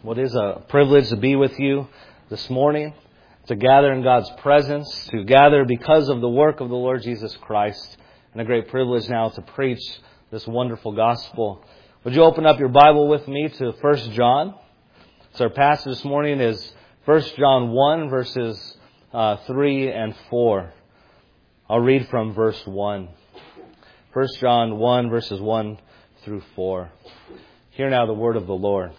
What is a privilege to be with you this morning, to gather in God's presence, to gather because of the work of the Lord Jesus Christ, and a great privilege now to preach this wonderful gospel. Would you open up your Bible with me to 1 John? So our passage this morning is 1 John 1, verses 3 and 4. I'll read from verse 1. 1 John 1, verses 1 through 4. Hear now the word of the Lord.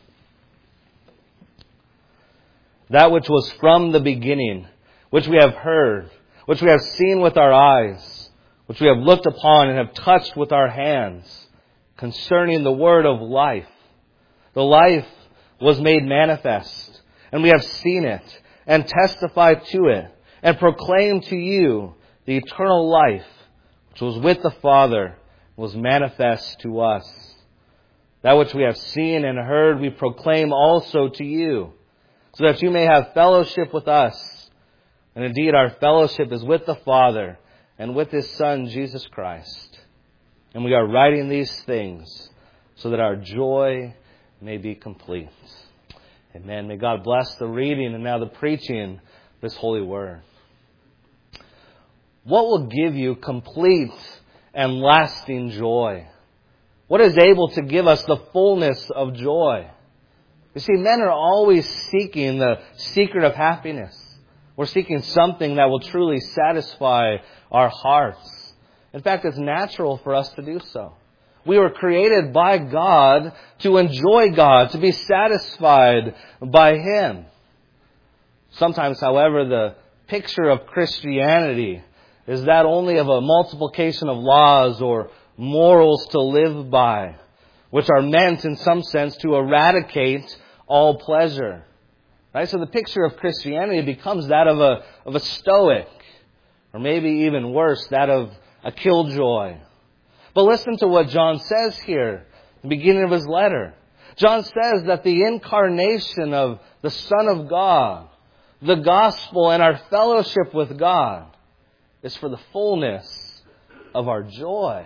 That which was from the beginning, which we have heard, which we have seen with our eyes, which we have looked upon and have touched with our hands, concerning the word of life. The life was made manifest, and we have seen it, and testified to it, and proclaimed to you the eternal life, which was with the Father, was manifest to us. That which we have seen and heard we proclaim also to you, so that you may have fellowship with us. And indeed our fellowship is with the Father and with His Son, Jesus Christ. And we are writing these things so that our joy may be complete. Amen. May God bless the reading and now the preaching of this holy word. What will give you complete and lasting joy? What is able to give us the fullness of joy? You see, men are always seeking the secret of happiness. We're seeking something that will truly satisfy our hearts. In fact, it's natural for us to do so. We were created by God to enjoy God, to be satisfied by Him. Sometimes, however, the picture of Christianity is that only of a multiplication of laws or morals to live by, which are meant in some sense to eradicate all pleasure. Right? So the picture of Christianity becomes that of a stoic, or maybe even worse, that of a killjoy. But listen to what John says here, at the beginning of his letter. John says that the incarnation of the Son of God, the gospel and our fellowship with God is for the fullness of our joy.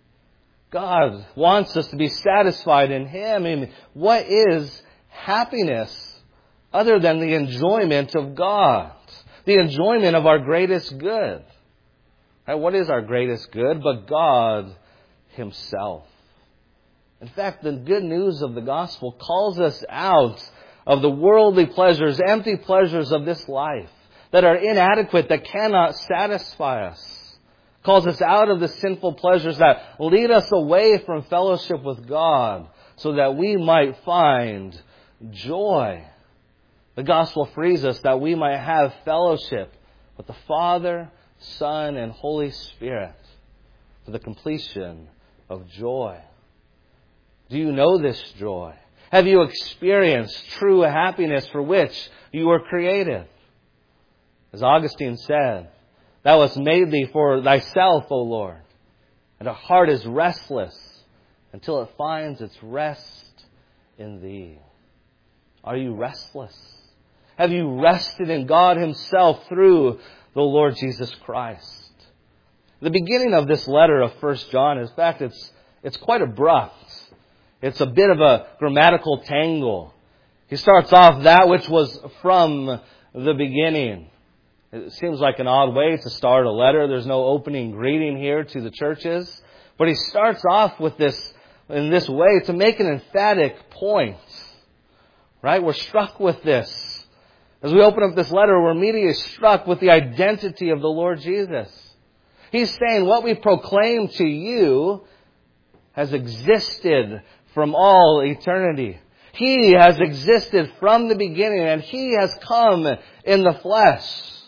God wants us to be satisfied in Him. I mean, what is happiness other than the enjoyment of God? The enjoyment of our greatest good. Right? What is our greatest good but God Himself? In fact, the good news of the gospel calls us out of the worldly pleasures, empty pleasures of this life that are inadequate, that cannot satisfy us. Calls us out of the sinful pleasures that lead us away from fellowship with God so that we might find joy. The gospel frees us that we might have fellowship with the Father, Son, and Holy Spirit for the completion of joy. Do you know this joy? Have you experienced true happiness for which you were created? As Augustine said, Thou hast made thee for thyself, O Lord, and our heart is restless until it finds its rest in thee. Are you restless? Have you rested in God Himself through the Lord Jesus Christ? The beginning of this letter of 1 John, in fact, it's quite abrupt. It's a bit of a grammatical tangle. He starts off that which was from the beginning. It seems like an odd way to start a letter. There's no opening greeting here to the churches. But he starts off with this in this way to make an emphatic point. Right? We're struck with this. As we open up this letter, we're immediately struck with the identity of the Lord Jesus. He's saying what we proclaim to you has existed from all eternity. He has existed from the beginning, and He has come in the flesh,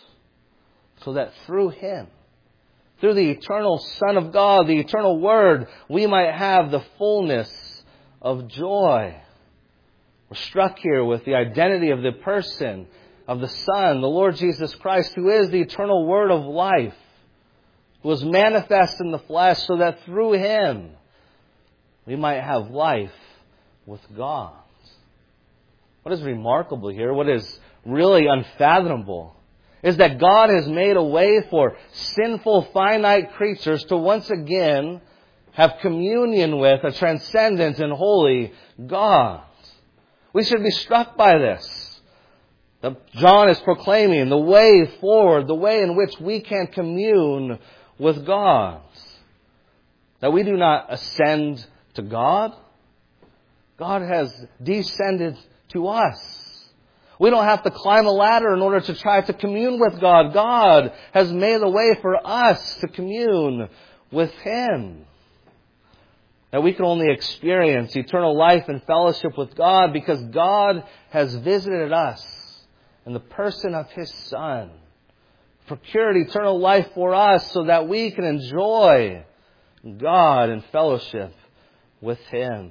so that through Him, through the eternal Son of God, the eternal Word, we might have the fullness of joy. We're struck here with the identity of the person of the Son, the Lord Jesus Christ, who is the eternal Word of life, who was manifest in the flesh, so that through Him we might have life with God. What is remarkable here, what is really unfathomable, is that God has made a way for sinful, finite creatures to once again have communion with a transcendent and holy God. We should be struck by this. That John is proclaiming the way forward, the way in which we can commune with God. That we do not ascend to God. God has descended to us. We don't have to climb a ladder in order to try to commune with God. God has made a way for us to commune with Him. That we can only experience eternal life and fellowship with God because God has visited us in the person of His Son. Procured eternal life for us so that we can enjoy God and fellowship with Him.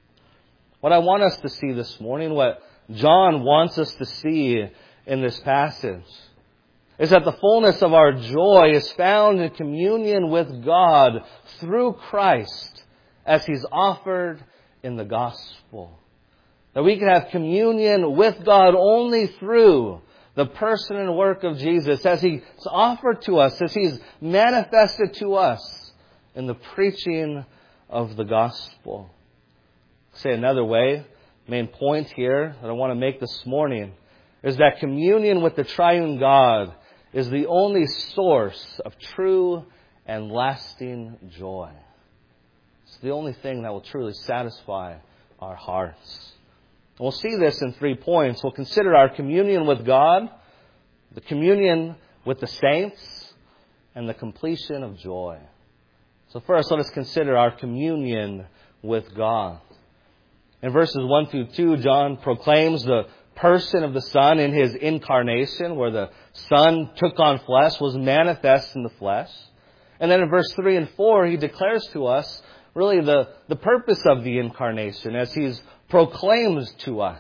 What I want us to see this morning, what John wants us to see in this passage, is that the fullness of our joy is found in communion with God through Christ as He's offered in the gospel. That we can have communion with God only through the person and work of Jesus as He's offered to us, as He's manifested to us in the preaching of the gospel. Say another way, main point here that I want to make this morning is that communion with the triune God is the only source of true and lasting joy. It's the only thing that will truly satisfy our hearts. And we'll see this in 3 points. We'll consider our communion with God, the communion with the saints, and the completion of joy. So first, let us consider our communion with God. In verses 1 through 2, John proclaims the person of the Son in His incarnation, where the Son took on flesh, was manifest in the flesh. And then in verse 3 and 4, he declares to us really the purpose of the incarnation as He's proclaimed to us.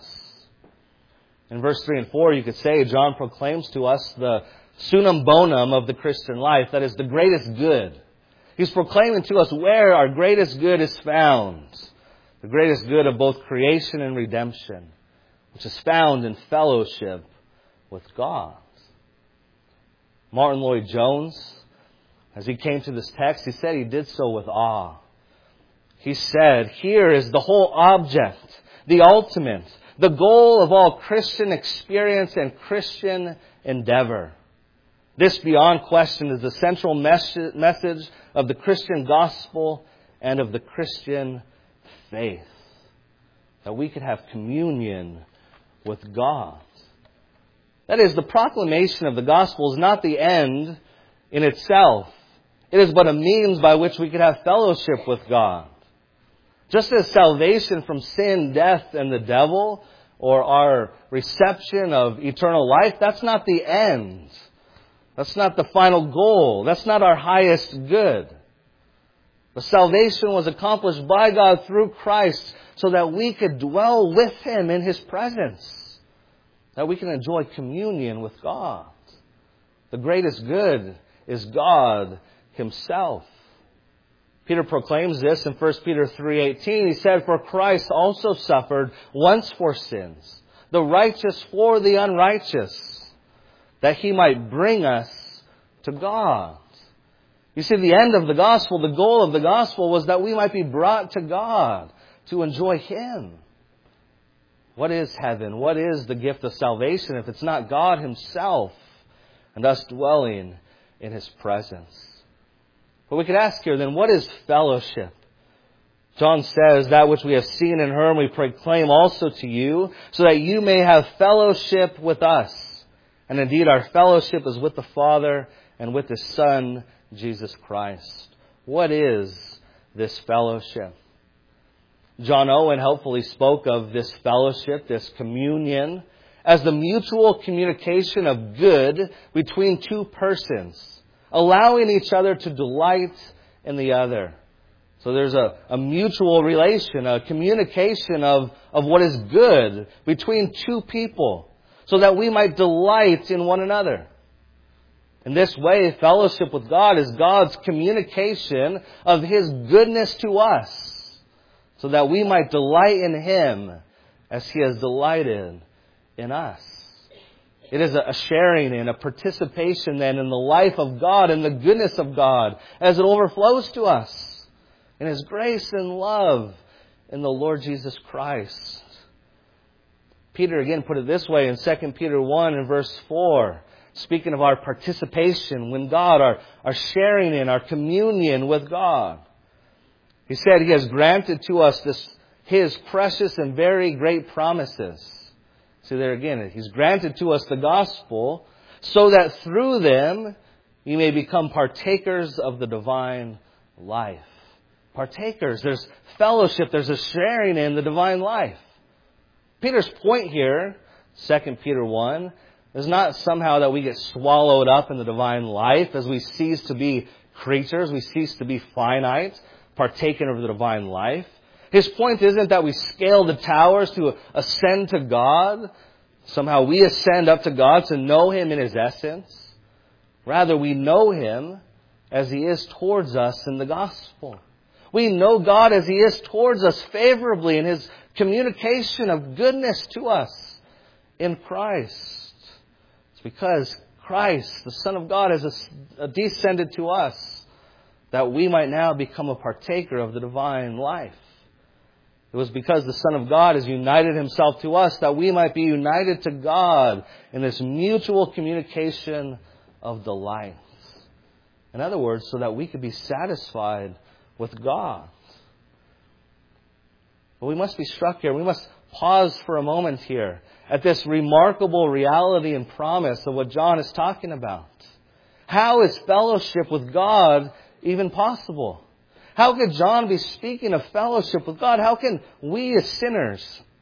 In verse 3 and 4, you could say John proclaims to us the summum bonum of the Christian life, that is the greatest good. He's proclaiming to us where our greatest good is found. The greatest good of both creation and redemption, which is found in fellowship with God. Martin Lloyd-Jones, as he came to this text, he said he did so with awe. He said, here is the whole object, the ultimate, the goal of all Christian experience and Christian endeavor. This, beyond question, is the central message of the Christian gospel and of the Christian faith. That we could have communion with God. That is, the proclamation of the gospel is not the end in itself. It is but a means by which we could have fellowship with God. Just as salvation from sin, death, and the devil, or our reception of eternal life, that's not the end. That's not the final goal. That's not our highest good. The salvation was accomplished by God through Christ so that we could dwell with Him in His presence. That we can enjoy communion with God. The greatest good is God Himself. Peter proclaims this in 1 Peter 3:18. He said, for Christ also suffered once for sins, the righteous for the unrighteous, that He might bring us to God. You see, the end of the gospel, the goal of the gospel was that we might be brought to God to enjoy Him. What is heaven? What is the gift of salvation if it's not God Himself and us dwelling in His presence? But we could ask here then, what is fellowship? John says, that which we have seen and heard we proclaim also to you, so that you may have fellowship with us. And indeed our fellowship is with the Father and with His Son, Jesus Christ. What is this fellowship? John Owen helpfully spoke of this fellowship, this communion, as the mutual communication of good between two persons, allowing each other to delight in the other. So there's a mutual relation, a communication of what is good between two people, so that we might delight in one another. In this way, fellowship with God is God's communication of His goodness to us, so that we might delight in Him as He has delighted in us. It is a sharing and a participation then in the life of God and the goodness of God as it overflows to us in His grace and love in the Lord Jesus Christ. Peter again put it this way in 2 Peter 1 and verse 4, speaking of our participation when God, our sharing in, our communion with God. He said He has granted to us His precious and very great promises. See there again, He's granted to us the gospel so that through them you may become partakers of the divine life. Partakers, there's fellowship, there's a sharing in the divine life. Peter's point here, 2 Peter 1, is not somehow that we get swallowed up in the divine life as we cease to be creatures, we cease to be finite, partaking of the divine life. His point isn't that we scale the towers to ascend to God. Somehow we ascend up to God to know Him in His essence. Rather, we know Him as He is towards us in the gospel. We know God as He is towards us favorably in His communication of goodness to us in Christ. It's because Christ, the Son of God, has descended to us that we might now become a partaker of the divine life. It was because the Son of God has united Himself to us that we might be united to God in this mutual communication of delight. In other words, so that we could be satisfied with God. But we must be struck here. We must pause for a moment here at this remarkable reality and promise of what John is talking about. How is fellowship with God even possible? How could John be speaking of fellowship with God? How can we as sinners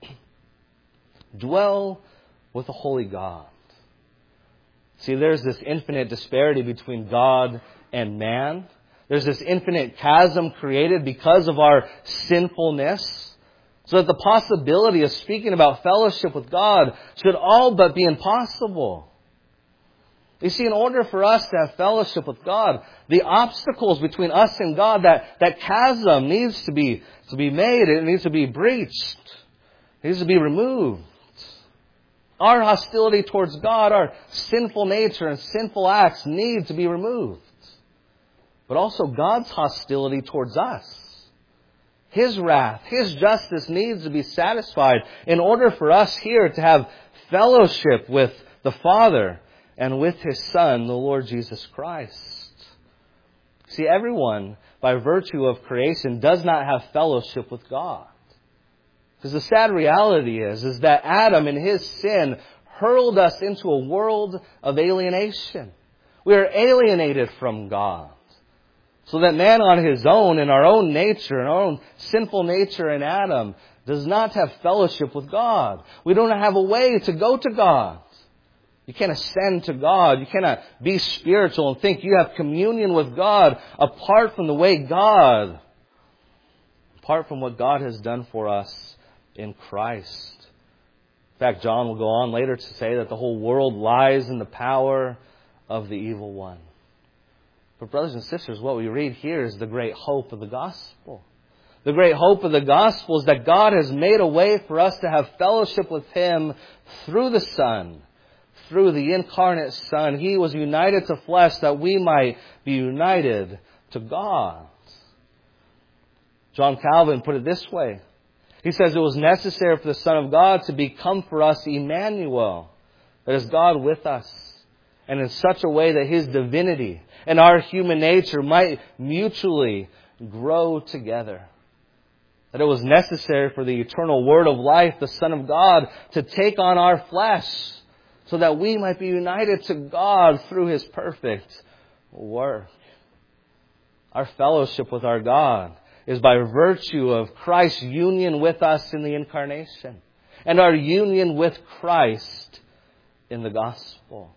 dwell with the holy God? See, there's this infinite disparity between God and man. There's this infinite chasm created because of our sinfulness. So that the possibility of speaking about fellowship with God should all but be impossible. You see, in order for us to have fellowship with God, the obstacles between us and God, that chasm needs to be made. It needs to be breached. It needs to be removed. Our hostility towards God, our sinful nature and sinful acts need to be removed. But also God's hostility towards us. His wrath, His justice needs to be satisfied in order for us here to have fellowship with the Father and with His Son, the Lord Jesus Christ. See, everyone, by virtue of creation, does not have fellowship with God. Because the sad reality is that Adam in his sin hurled us into a world of alienation. We are alienated from God. So that man on his own, in our own nature, in our own sinful nature in Adam, does not have fellowship with God. We don't have a way to go to God. You can't ascend to God. You cannot be spiritual and think you have communion with God apart from the way God, apart from what God has done for us in Christ. In fact, John will go on later to say that the whole world lies in the power of the evil one. But brothers and sisters, what we read here is the great hope of the gospel. The great hope of the gospel is that God has made a way for us to have fellowship with Him through the Son, through the incarnate Son. He was united to flesh that we might be united to God. John Calvin put it this way. He says it was necessary for the Son of God to become for us Emmanuel, that is God with us, and in such a way that His divinity and our human nature might mutually grow together. That it was necessary for the eternal Word of life, the Son of God, to take on our flesh so that we might be united to God through His perfect work. Our fellowship with our God is by virtue of Christ's union with us in the incarnation and our union with Christ in the gospel.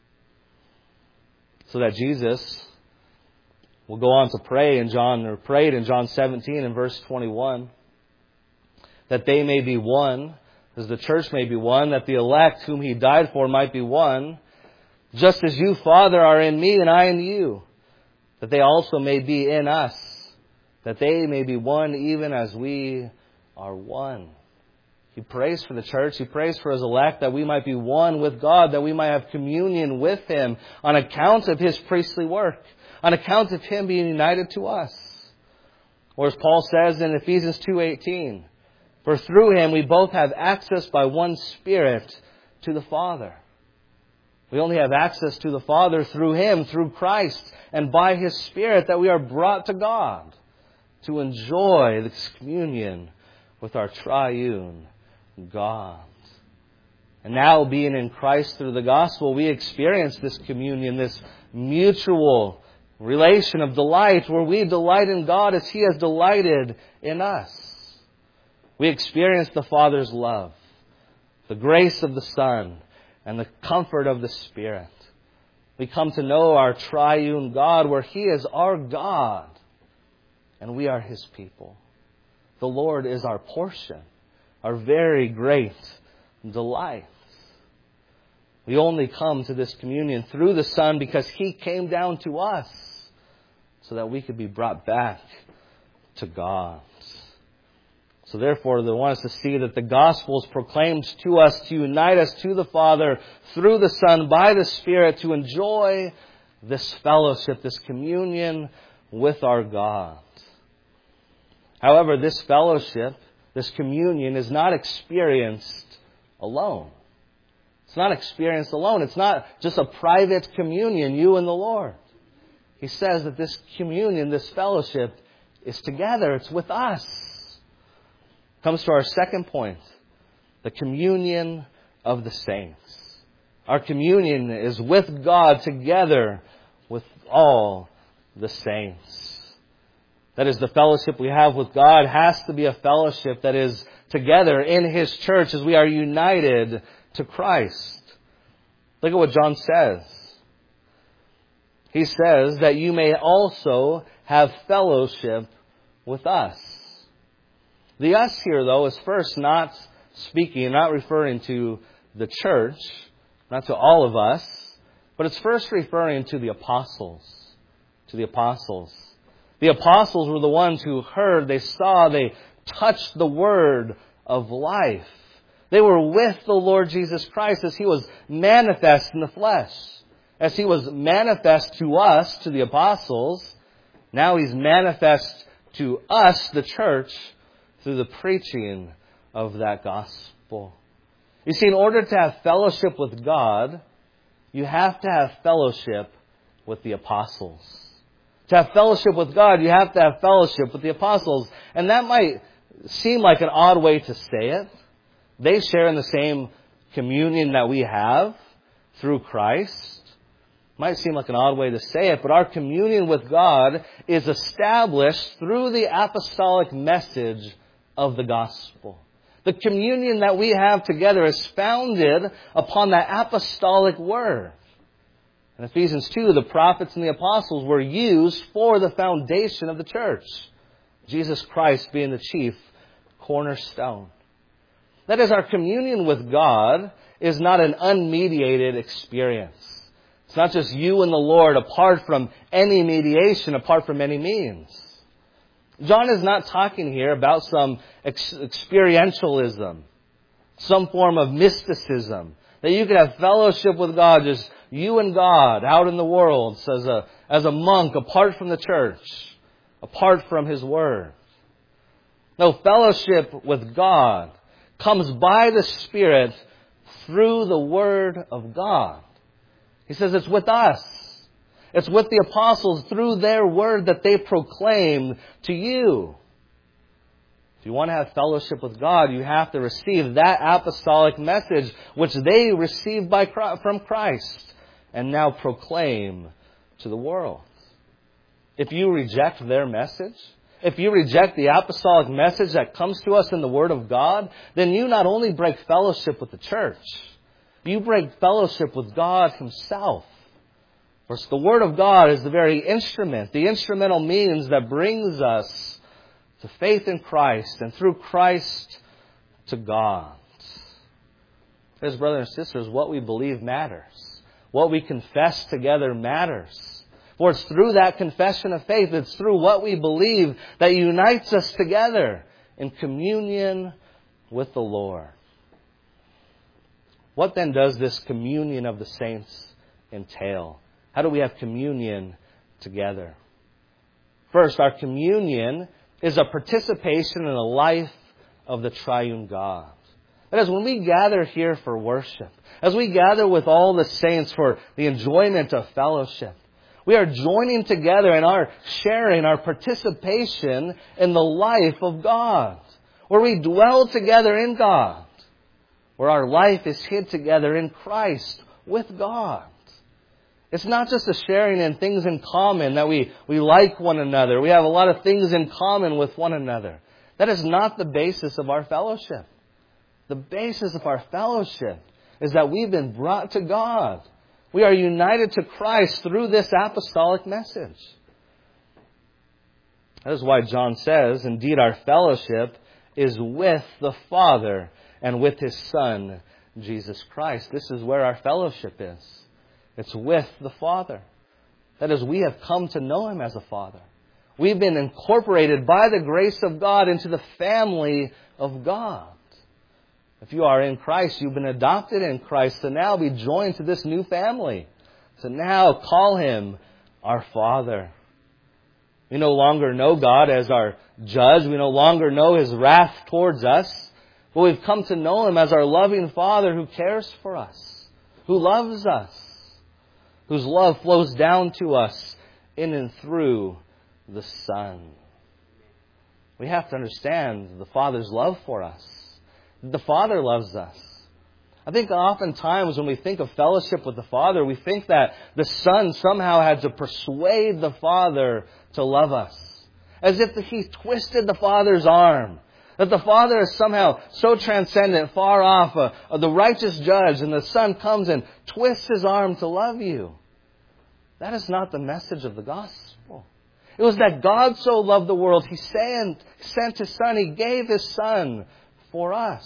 So that Jesus will go on to prayed in John 17 and verse 21, that they may be one, as the church may be one, that the elect whom He died for might be one, just as you, Father, are in me and I in you, that they also may be in us, that they may be one even as we are one. He prays for the church. He prays for His elect that we might be one with God, that we might have communion with Him on account of His priestly work, on account of Him being united to us. Or as Paul says in Ephesians 2:18, For through Him we both have access by one Spirit to the Father. We only have access to the Father through Him, through Christ, and by His Spirit that we are brought to God to enjoy this communion with our triune God. And now, being in Christ through the gospel, we experience this communion, this mutual relation of delight, where we delight in God as He has delighted in us. We experience the Father's love, the grace of the Son, and the comfort of the Spirit. We come to know our triune God, where He is our God, and we are His people. The Lord is our portion, our very great delight. We only come to this communion through the Son because He came down to us so that we could be brought back to God. So therefore, they want us to see that the gospel is proclaimed to us to unite us to the Father through the Son by the Spirit to enjoy this fellowship, this communion with our God. However, this fellowship, this communion is not experienced alone. It's not experienced alone. It's not just a private communion, you and the Lord. He says that this communion, this fellowship, is together. It's with us. Comes to our second point, the communion of the saints. Our communion is with God together with all the saints. That is, the fellowship we have with God has to be a fellowship that is together in His church as we are united to Christ. Look at what John says. He says that you may also have fellowship with us. The us here, though, is first not speaking, not referring to the church, not to all of us, but it's first referring to the apostles. To the apostles. The apostles were the ones who heard, they saw, they touched the word of life. They were with the Lord Jesus Christ as He was manifest in the flesh. As He was manifest to us, to the apostles, now He's manifest to us, the church, through the preaching of that gospel. You see, in order to have fellowship with God, you have to have fellowship with the apostles. To have fellowship with God, you have to have fellowship with the apostles. And that might seem like an odd way to say it. They share in the same communion that we have through Christ. Might seem like an odd way to say it, but our communion with God is established through the apostolic message of the gospel. The communion that we have together is founded upon that apostolic word. In Ephesians 2, the prophets and the apostles were used for the foundation of the church. Jesus Christ being the chief cornerstone. That is, our communion with God is not an unmediated experience. It's not just you and the Lord apart from any mediation, apart from any means. John is not talking here about some experientialism, some form of mysticism, that you could have fellowship with God, just you and God out in the world as a monk apart from the church, apart from His Word. No, fellowship with God comes by the Spirit through the Word of God. He says it's with us. It's with the apostles through their word that they proclaim to you. If you want to have fellowship with God, you have to receive that apostolic message which they received from Christ and now proclaim to the world. If you reject their message, if you reject the apostolic message that comes to us in the Word of God, then you not only break fellowship with the church, you break fellowship with God Himself. For the Word of God is the very instrument, the instrumental means that brings us to faith in Christ and through Christ to God. As brothers and sisters, what we believe matters. What we confess together matters. For it's through that confession of faith, it's through what we believe that unites us together in communion with the Lord. What then does this communion of the saints entail? How do we have communion together? First, our communion is a participation in a life of the triune God. That is, when we gather here for worship, as we gather with all the saints for the enjoyment of fellowship, we are joining together in our sharing, our participation in the life of God, where we dwell together in God, where our life is hid together in Christ with God. It's not just a sharing in things in common that we like one another. We have a lot of things in common with one another. That is not the basis of our fellowship. The basis of our fellowship is that we've been brought to God. We are united to Christ through this apostolic message. That is why John says, indeed, our fellowship is with the Father and with His Son, Jesus Christ. This is where our fellowship is. It's with the Father. That is, we have come to know Him as a Father. We've been incorporated by the grace of God into the family of God. If you are in Christ, you've been adopted in Christ to now be joined to this new family. To now call Him our Father. We no longer know God as our judge. We no longer know His wrath towards us. But we've come to know Him as our loving Father who cares for us, who loves us, whose love flows down to us in and through the Son. We have to understand the Father's love for us. The Father loves us. I think oftentimes when we think of fellowship with the Father, we think that the Son somehow had to persuade the Father to love us. As if He twisted the Father's arm. That the Father is somehow so transcendent, far off, the righteous judge, and the Son comes and twists His arm to love you. That is not the message of the gospel. It was that God so loved the world, He sent His Son. He gave His Son for us.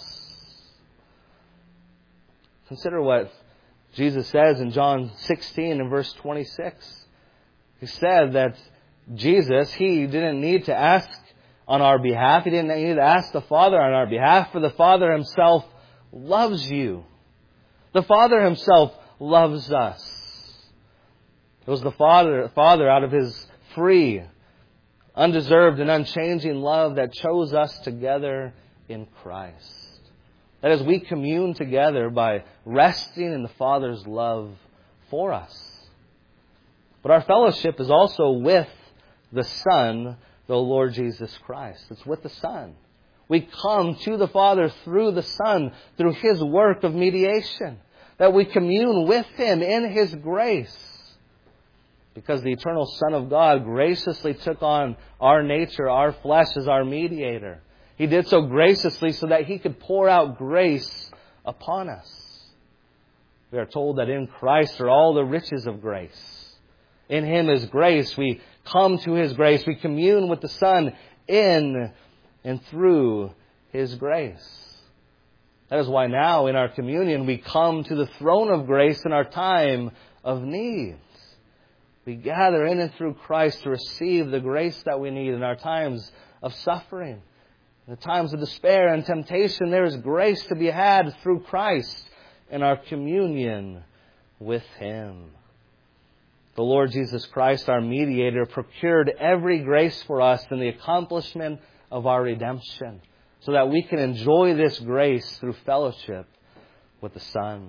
Consider what Jesus says in John 16 and verse 26. He said that Jesus, He didn't need to ask on our behalf. He didn't need to ask the Father on our behalf, for the Father Himself loves you. The Father Himself loves us. It was the Father out of His free, undeserved and unchanging love that chose us together in Christ. That is, we commune together by resting in the Father's love for us. But our fellowship is also with the Son, the Lord Jesus Christ. It's with the Son. We come to the Father through the Son, through His work of mediation. That we commune with Him in His grace. Because the eternal Son of God graciously took on our nature, our flesh, as our mediator. He did so graciously so that He could pour out grace upon us. We are told that in Christ are all the riches of grace. In Him is grace. We come to His grace. We commune with the Son in and through His grace. That is why now in our communion we come to the throne of grace in our time of need. We gather in and through Christ to receive the grace that we need in our times of suffering. In the times of despair and temptation, there is grace to be had through Christ in our communion with Him. The Lord Jesus Christ, our mediator, procured every grace for us in the accomplishment of our redemption, so that we can enjoy this grace through fellowship with the Son.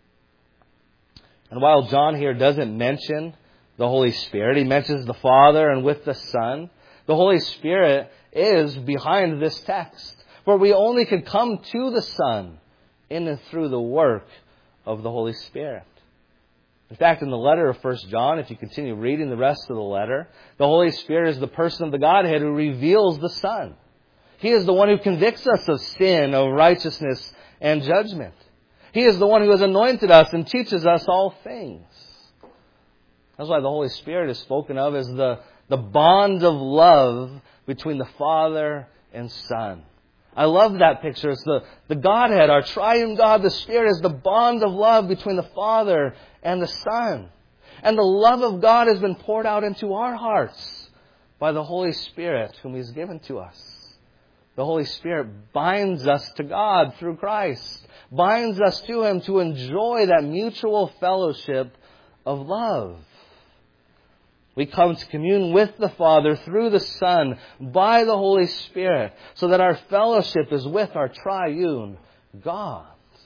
And while John here doesn't mention the Holy Spirit, he mentions the Father and with the Son. The Holy Spirit is behind this text. For we only can come to the Son in and through the work of the Holy Spirit. In fact, in the letter of 1 John, if you continue reading the rest of the letter, the Holy Spirit is the person of the Godhead who reveals the Son. He is the one who convicts us of sin, of righteousness, and judgment. He is the one who has anointed us and teaches us all things. That's why the Holy Spirit is spoken of as the bond of love between the Father and Son. I love that picture. It's the Godhead, our triune God, the Spirit, is the bond of love between the Father and the Son. And the love of God has been poured out into our hearts by the Holy Spirit whom He has given to us. The Holy Spirit binds us to God through Christ, binds us to Him to enjoy that mutual fellowship of love. We come to commune with the Father through the Son by the Holy Spirit, so that our fellowship is with our triune God.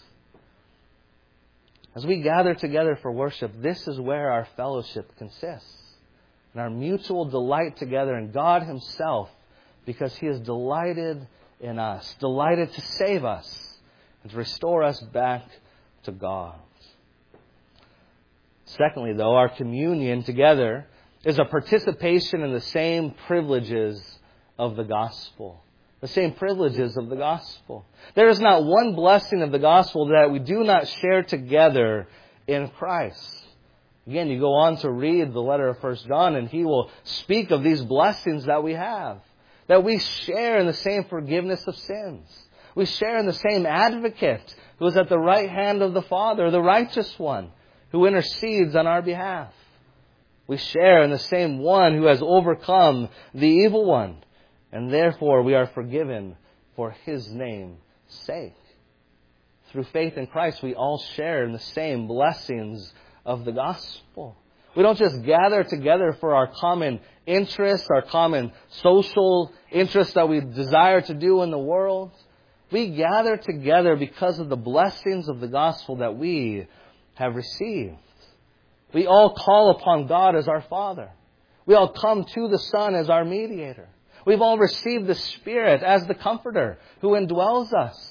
As we gather together for worship, this is where our fellowship consists. And our mutual delight together in God Himself, because He is delighted in us, delighted to save us and to restore us back to God. Secondly, though, our communion together is a participation in the same privileges of the gospel. The same privileges of the gospel. There is not one blessing of the gospel that we do not share together in Christ. Again, you go on to read the letter of 1 John, and he will speak of these blessings that we have. That we share in the same forgiveness of sins. We share in the same advocate who is at the right hand of the Father, the righteous one, who intercedes on our behalf. We share in the same one who has overcome the evil one, and therefore we are forgiven for His name's sake. Through faith in Christ, we all share in the same blessings of the gospel. We don't just gather together for our common interests, our common social interests that we desire to do in the world. We gather together because of the blessings of the gospel that we have received. We all call upon God as our Father. We all come to the Son as our mediator. We've all received the Spirit as the Comforter who indwells us.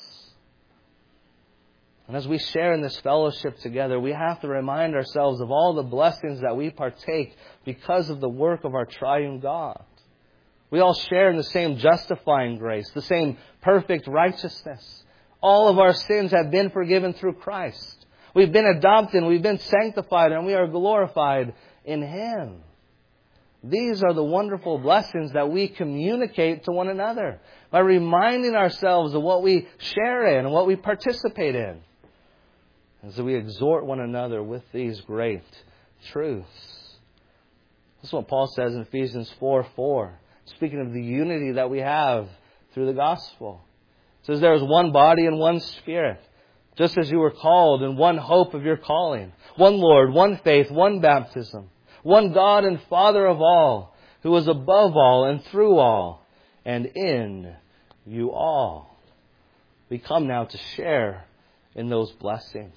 And as we share in this fellowship together, we have to remind ourselves of all the blessings that we partake because of the work of our triune God. We all share in the same justifying grace, the same perfect righteousness. All of our sins have been forgiven through Christ. We've been adopted, we've been sanctified, and we are glorified in Him. These are the wonderful blessings that we communicate to one another by reminding ourselves of what we share in and what we participate in. And so we exhort one another with these great truths. This is what Paul says in Ephesians 4:4, speaking of the unity that we have through the gospel. It says, there is one body and one Spirit, just as you were called in one hope of your calling. One Lord, one faith, one baptism. One God and Father of all, who is above all and through all and in you all. We come now to share in those blessings.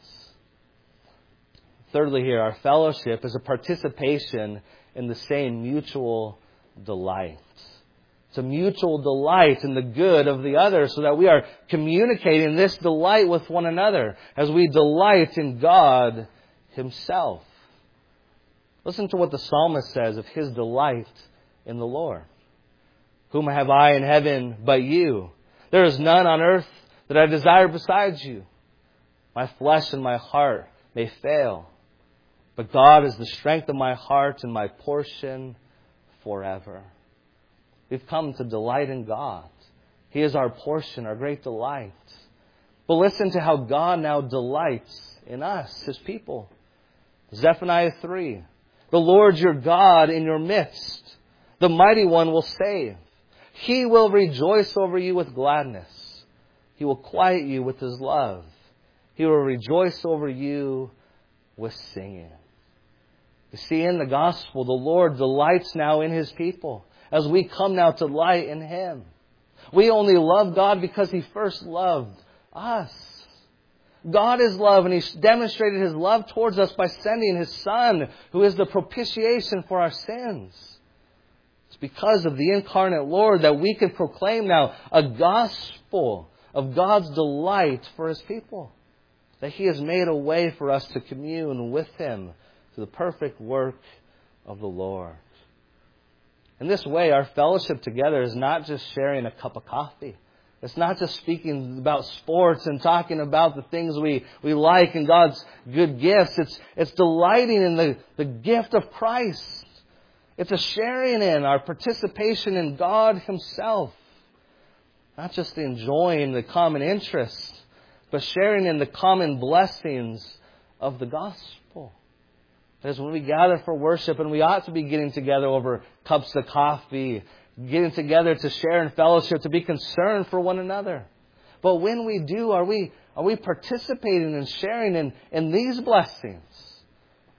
Thirdly here, our fellowship is a participation in the same mutual delight. It's a mutual delight in the good of the other, so that we are communicating this delight with one another as we delight in God Himself. Listen to what the psalmist says of his delight in the Lord. Whom have I in heaven but you? There is none on earth that I desire besides you. My flesh and my heart may fail, but God is the strength of my heart and my portion forever. We've come to delight in God. He is our portion, our great delight. But listen to how God now delights in us, His people. Zephaniah 3. The Lord your God in your midst, the mighty one will save. He will rejoice over you with gladness. He will quiet you with His love. He will rejoice over you with singing. You see, in the gospel, the Lord delights now in His people as we come now to delight in Him. We only love God because He first loved us. God is love, and He demonstrated His love towards us by sending His Son, who is the propitiation for our sins. It's because of the incarnate Lord that we can proclaim now a gospel of God's delight for His people. That He has made a way for us to commune with Him through the perfect work of the Lord. In this way, our fellowship together is not just sharing a cup of coffee. It's not just speaking about sports and talking about the things we like and God's good gifts. It's delighting in the gift of Christ. It's a sharing in our participation in God Himself. Not just enjoying the common interests, but sharing in the common blessings of the gospel. Because when we gather for worship, and we ought to be getting together over cups of coffee, getting together to share in fellowship, to be concerned for one another. But when we do, are we participating and sharing in these blessings?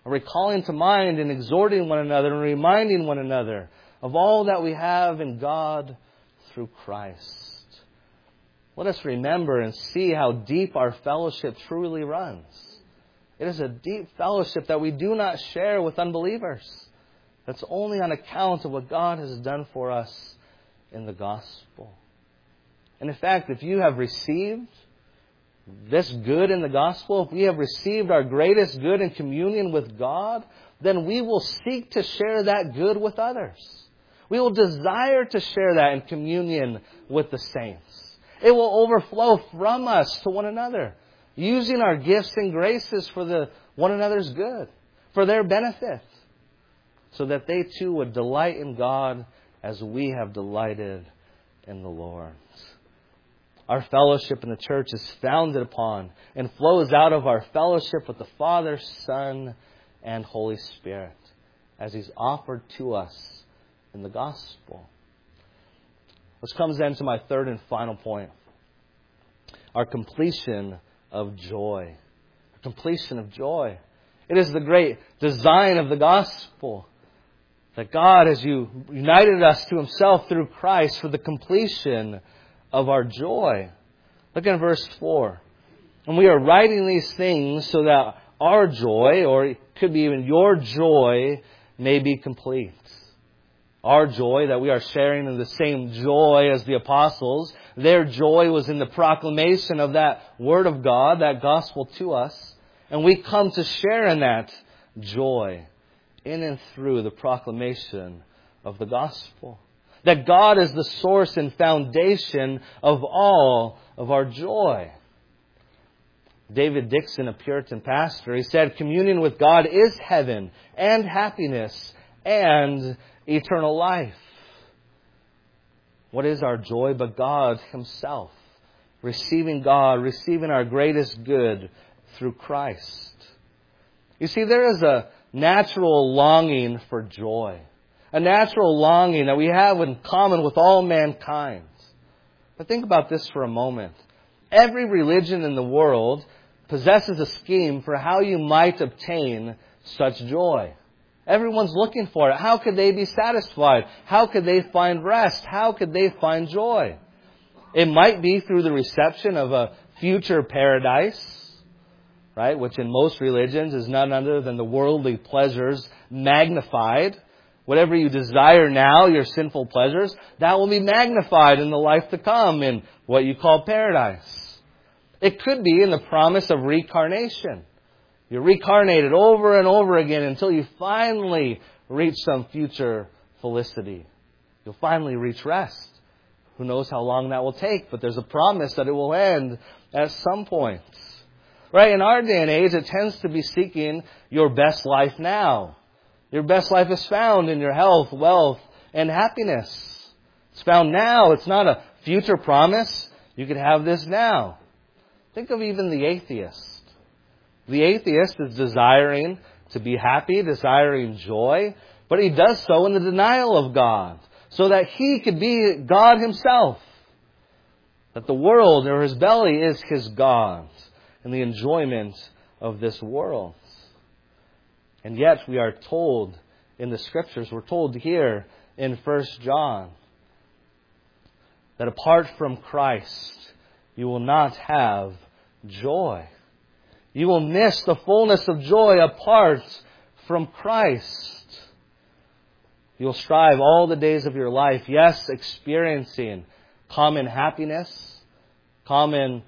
recalling to mind and exhorting one another and reminding one another of all that we have in God through Christ. Let us remember and see how deep our fellowship truly runs. It is a deep fellowship that we do not share with unbelievers. That's only on account of what God has done for us in the gospel. And in fact, if you have received this good in the gospel, if we have received our greatest good in communion with God, then we will seek to share that good with others. We will desire to share that in communion with the saints. It will overflow from us to one another, using our gifts and graces for one another's good, for their benefit, so that they too would delight in God as we have delighted in the Lord. Our fellowship in the church is founded upon and flows out of our fellowship with the Father, Son, and Holy Spirit as He's offered to us in the gospel. Which comes then to my third and final point. Our completion of joy. Our completion of joy. It is the great design of the gospel that God has united us to Himself through Christ for the completion of our joy. Look at verse 4. And we are writing these things so that our joy, or it could be even your joy, may be complete. Our joy, that we are sharing in the same joy as the apostles. Their joy was in the proclamation of that Word of God, that gospel to us. And we come to share in that joy in and through the proclamation of the gospel. That God is the source and foundation of all of our joy. David Dixon, a Puritan pastor, he said, communion with God is heaven and happiness and eternal life. What is our joy but God Himself? Receiving God, receiving our greatest good through Christ. You see, there is a natural longing for joy. A natural longing that we have in common with all mankind. But think about this for a moment. Every religion in the world possesses a scheme for how you might obtain such joy. Everyone's looking for it. How could they be satisfied? How could they find rest? How could they find joy? It might be through the reception of a future paradise, right? Which in most religions is none other than the worldly pleasures magnified. Whatever you desire now, your sinful pleasures, that will be magnified in the life to come in what you call paradise. It could be in the promise of reincarnation. You're reincarnated over and over again until you finally reach some future felicity. You'll finally reach rest. Who knows how long that will take, but there's a promise that it will end at some point. Right? In our day and age, it tends to be seeking your best life now. Your best life is found in your health, wealth, and happiness. It's found now. It's not a future promise. You could have this now. Think of even the atheist. The atheist is desiring to be happy, desiring joy, but he does so in the denial of God, so that he could be God Himself. That the world or his belly is his God, and the enjoyment of this world. And yet we are told in the Scriptures, we're told here in 1 John, that apart from Christ, you will not have joy. You will miss the fullness of joy apart from Christ. You'll strive all the days of your life, yes, experiencing common happiness, common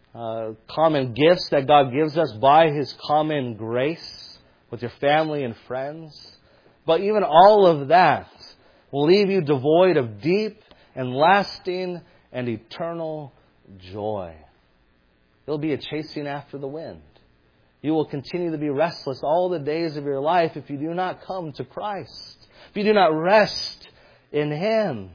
gifts that God gives us by His common grace, with your family and friends. But even all of that will leave you devoid of deep and lasting and eternal joy. It'll be a chasing after the wind. You will continue to be restless all the days of your life if you do not come to Christ. If you do not rest in Him.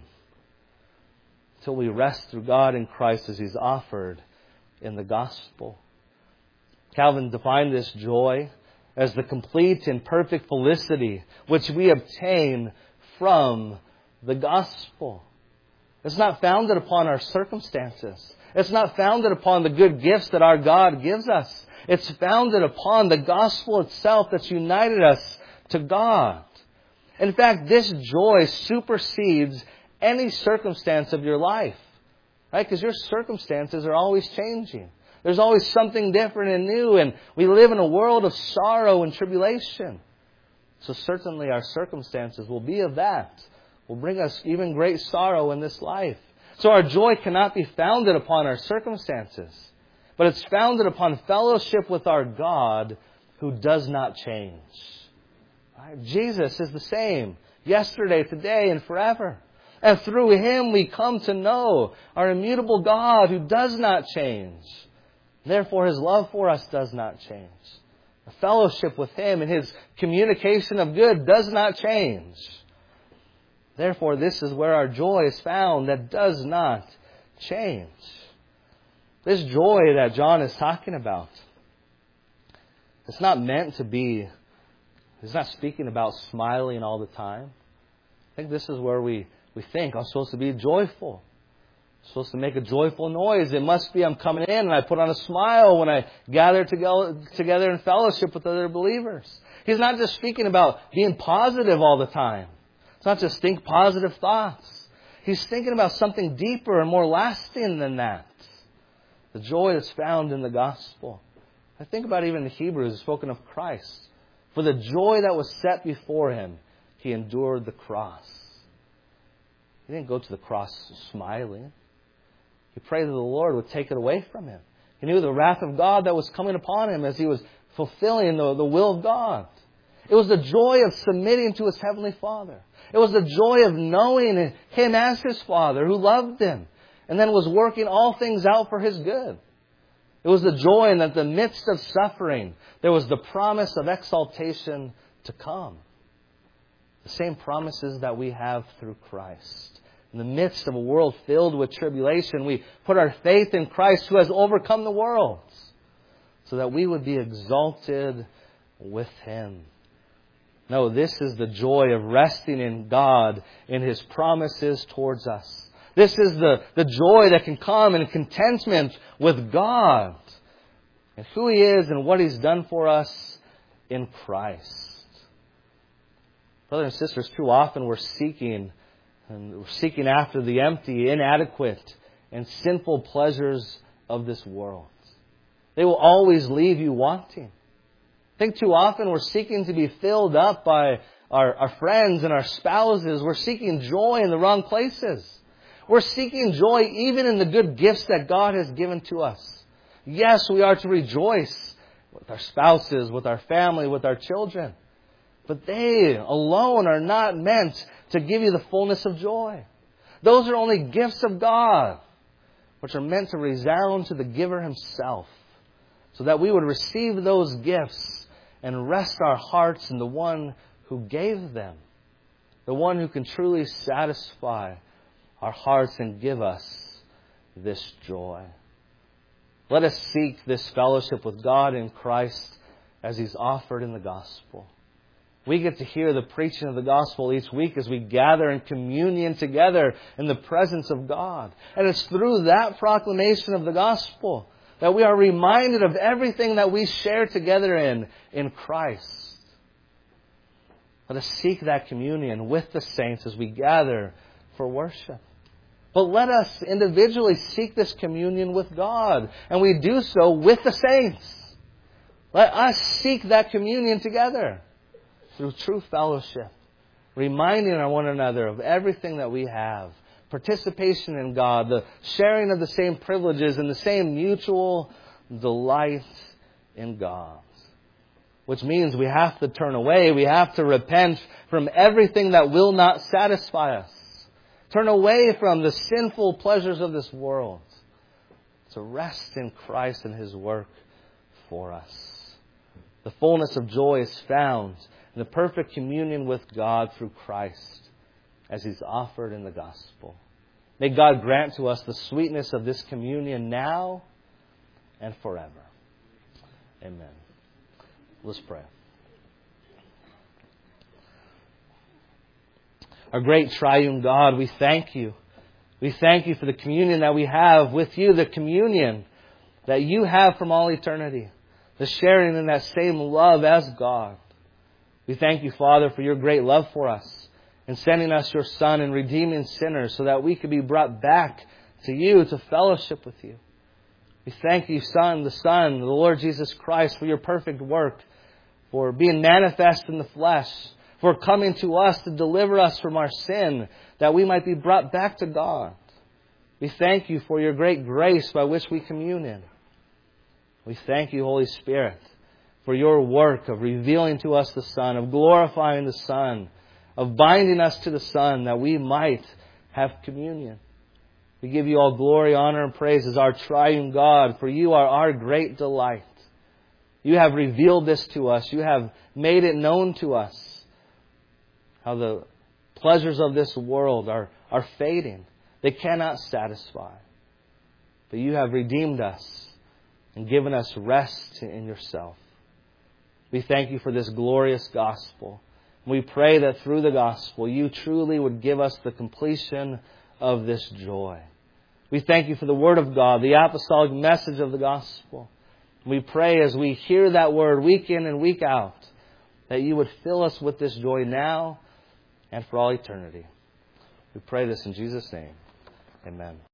Until we rest through God in Christ as He's offered in the gospel. Calvin defined this joy as the complete and perfect felicity which we obtain from the gospel. It's not founded upon our circumstances. It's not founded upon the good gifts that our God gives us. It's founded upon the gospel itself that's united us to God. In fact, this joy supersedes any circumstance of your life. Right? Because your circumstances are always changing. There's always something different and new, and we live in a world of sorrow and tribulation. So certainly our circumstances will be of that. Will bring us even great sorrow in this life. So our joy cannot be founded upon our circumstances, but it's founded upon fellowship with our God who does not change. Right? Jesus is the same yesterday, today, and forever. And through Him we come to know our immutable God who does not change. Therefore His love for us does not change. The fellowship with Him and His communication of good does not change. Therefore this is where our joy is found that does not change. This joy that John is talking about, it's not meant to be, he's not speaking about smiling all the time. I think this is where we think, I'm supposed to be joyful. I'm supposed to make a joyful noise. It must be I'm coming in and I put on a smile when I gather together in fellowship with other believers. He's not just speaking about being positive all the time. It's not just think positive thoughts. He's thinking about something deeper and more lasting than that. The joy that's found in the gospel. I think about even the Hebrews spoken of Christ. For the joy that was set before Him, He endured the cross. He didn't go to the cross smiling. He prayed that the Lord would take it away from Him. He knew the wrath of God that was coming upon Him as He was fulfilling the will of God. It was the joy of submitting to His Heavenly Father. It was the joy of knowing Him as His Father who loved Him and then was working all things out for His good. It was the joy in that the midst of suffering, there was the promise of exaltation to come. The same promises that we have through Christ. In the midst of a world filled with tribulation, we put our faith in Christ who has overcome the world so that we would be exalted with Him. No, this is the joy of resting in God in His promises towards us. This is the joy that can come in contentment with God and who He is and what He's done for us in Christ. Brothers and sisters, too often we're seeking after the empty, inadequate, and sinful pleasures of this world. They will always leave you wanting. I think too often we're seeking to be filled up by our friends and our spouses. We're seeking joy in the wrong places. We're seeking joy even in the good gifts that God has given to us. Yes, we are to rejoice with our spouses, with our family, with our children. But they alone are not meant to give you the fullness of joy. Those are only gifts of God, which are meant to resound to the giver Himself, so that we would receive those gifts and rest our hearts in the one who gave them, the one who can truly satisfy our hearts and give us this joy. Let us seek this fellowship with God in Christ as He's offered in the gospel. We get to hear the preaching of the gospel each week as we gather in communion together in the presence of God. And it's through that proclamation of the gospel that we are reminded of everything that we share together in Christ. Let us seek that communion with the saints as we gather for worship. But let us individually seek this communion with God. And we do so with the saints. Let us seek that communion together through true fellowship, reminding one another of everything that we have, participation in God, the sharing of the same privileges and the same mutual delight in God. Which means we have to turn away, we have to repent from everything that will not satisfy us. Turn away from the sinful pleasures of this world to rest in Christ and His work for us. The fullness of joy is found in the perfect communion with God through Christ as He's offered in the gospel. May God grant to us the sweetness of this communion now and forever. Amen. Let's pray. Our great triune God, we thank You. We thank You for the communion that we have with You, the communion that You have from all eternity. the sharing in that same love as God. We thank you, Father, for your great love for us and sending us your Son and redeeming sinners so that we could be brought back to you, to fellowship with you. We thank you, the Son, the Lord Jesus Christ, for your perfect work, for being manifest in the flesh, for coming to us to deliver us from our sin, that we might be brought back to God. We thank you for your great grace by which we commune in. We thank you, Holy Spirit, for your work of revealing to us the Son, of glorifying the Son, of binding us to the Son, that we might have communion. We give you all glory, honor, and praise as our triune God, for you are our great delight. You have revealed this to us. You have made it known to us how the pleasures of this world are fading. They cannot satisfy. But you have redeemed us and given us rest in yourself. We thank you for this glorious gospel. We pray that through the gospel, you truly would give us the completion of this joy. We thank you for the Word of God, the apostolic message of the gospel. We pray as we hear that word week in and week out, that you would fill us with this joy now and for all eternity. We pray this in Jesus' name. Amen.